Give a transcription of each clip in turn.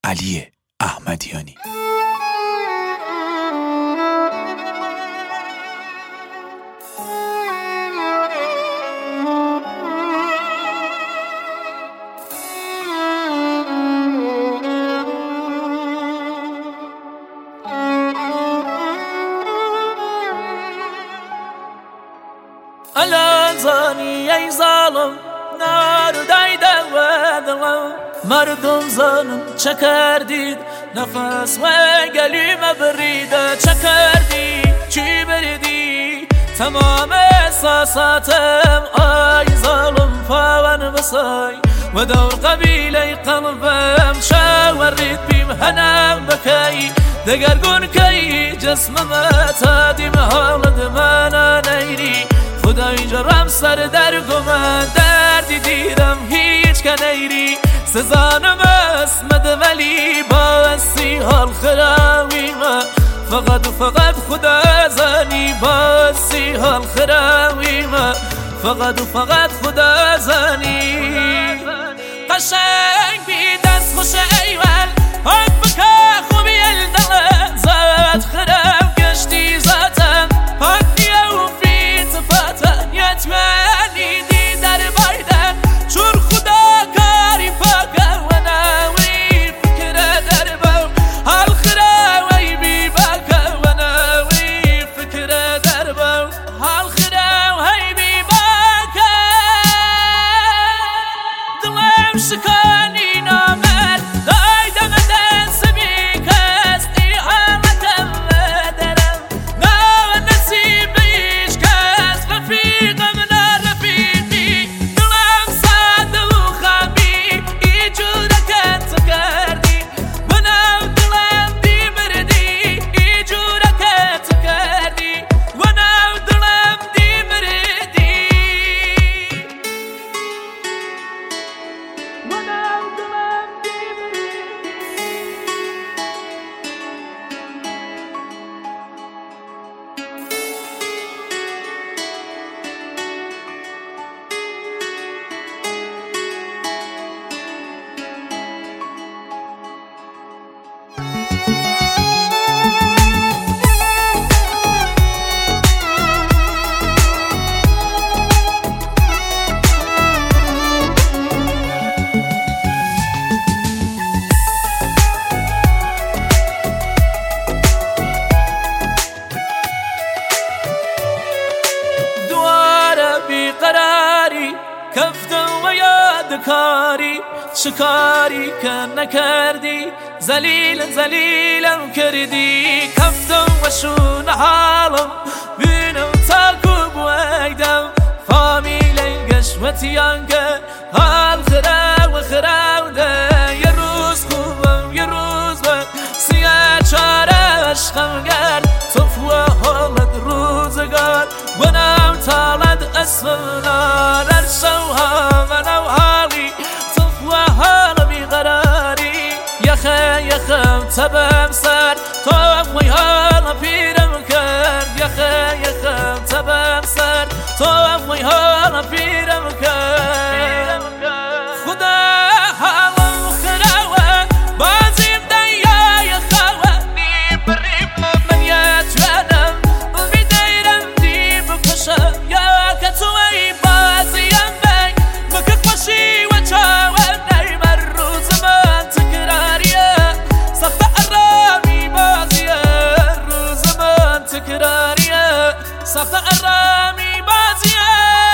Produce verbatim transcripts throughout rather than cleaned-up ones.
علی احمدیانی. الان زانی ای ظالم نار دایده و دلم مردم زنم چه کردید نفس و گلیم بریده چه کردی چی بریدی تمام احساساتم آی ظالم پاون بسای و دور قبیله قلبم شاورید بیم هنم بکی دگرگون کی جسمم تادیم حالد من نیری خدای جرم سر در گمن دردی دیرم هیچ کنیری سزانم اسمد ولی باسی حال خراویمه فقط و فقط خدا زنی باسی حال خراویمه فقط و فقط خدا زنی قشنگ بی دست خوش ایول حق بکه خوبی الدل زد خرم گشتی زاتم حقی و فی تفاتن یتمنی دی در بایدن چون خدا کاری پاکه و ناوی فکر در بو حال خراوی بی باکه و ناوی فکر در بو حال خراوی بی باکه دلم شکانی نامر دایدم دست بی کستی حالتم درم ناو نصیب ایش کس رفیقم نرفیقی دلم ساده و خامی ای جورکت کردی و ناو دلم دی مردی ای جورکت کردی و ناو دلم دی مردی و ناو دلم دی مردی دواره بیقراری کفتم و یادکاری شکاری که نکردی زلیل زلیلم کردی کفتم و شون حالم بینم تاکو بویدم فامیل گشمتیان که حال خرا و خراوده یه روز خوبم یه روز بد سیاه چاره عشقم گرد توفو حالت روزگار و نم تالد اسمنا نرسوها منو حالی توفو حال بیقراری یخه یخم تبم سر توفوی حال پیرم کرد یخه یخم تبم سر توفوی حال پیرم کرد خدا حالم خراوه بازیم دیای خواه نیم بریم من یتوانم بیدیرم دی بکشم یا که توی بازیم بی بکه خوشی و چاوه نیمر روز من تکراریه سخت ارامی بازیه روز من تکراریه سخت ارامی بازیه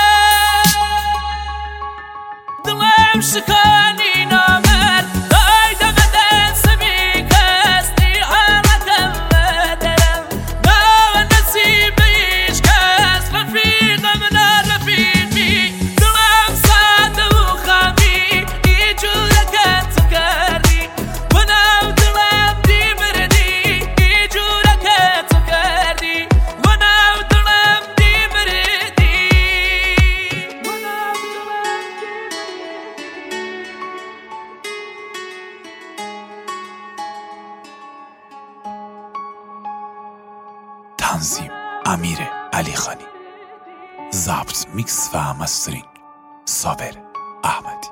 دلم شکانی نامر دایدم دست بی کستی حالتم درم ناو نصیب ایش کس رفیقم نرفیقی دلم ساده و خامی ای جورکت کردی و ناو دلم دی مردی ای جورکت کردی و ناو دلم دی مردی و ناو دلم تنظیم امیر علی خانی، ضبط میکس و مسترینگ صابر احمدی.